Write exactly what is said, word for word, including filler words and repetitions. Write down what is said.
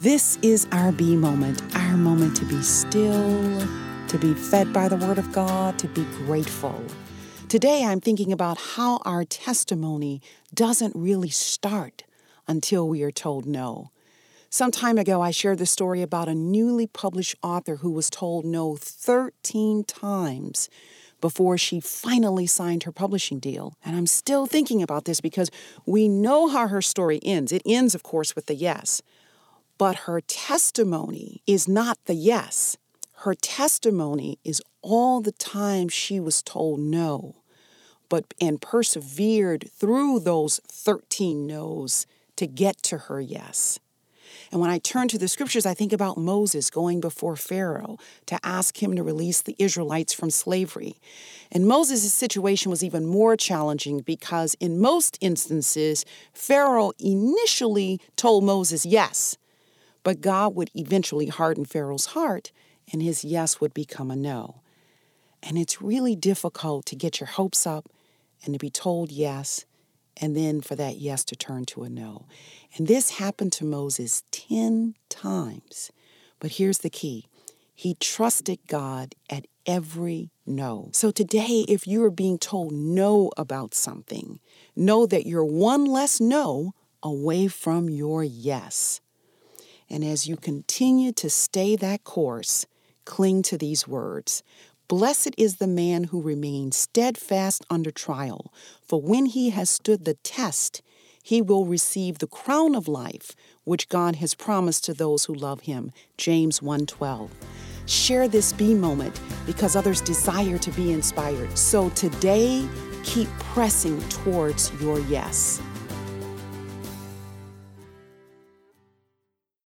This is our B moment, our moment to be still, to be fed by the Word of God, to be grateful. Today, I'm thinking about how our testimony doesn't really start until we are told no. Some time ago, I shared the story about a newly published author who was told no thirteen times before she finally signed her publishing deal. And I'm still thinking about this because we know how her story ends. It ends, of course, with the yes. But her testimony is not the yes. Her testimony is all the time she was told no, but and persevered through those thirteen no's to get to her yes. And when I turn to the scriptures, I think about Moses going before Pharaoh to ask him to release the Israelites from slavery. And Moses' situation was even more challenging because in most instances, Pharaoh initially told Moses yes, but God would eventually harden Pharaoh's heart and his yes would become a no. And it's really difficult to get your hopes up and to be told yes, and then for that yes to turn to a no. And this happened to Moses ten times. But here's the key. He trusted God at every no. So today, if you are being told no about something, know that you're one less no away from your yes. And as you continue to stay that course, cling to these words. Blessed is the man who remains steadfast under trial, for when he has stood the test, he will receive the crown of life, which God has promised to those who love him. James one twelve. Share this B moment because others desire to be inspired. So today, keep pressing towards your yes.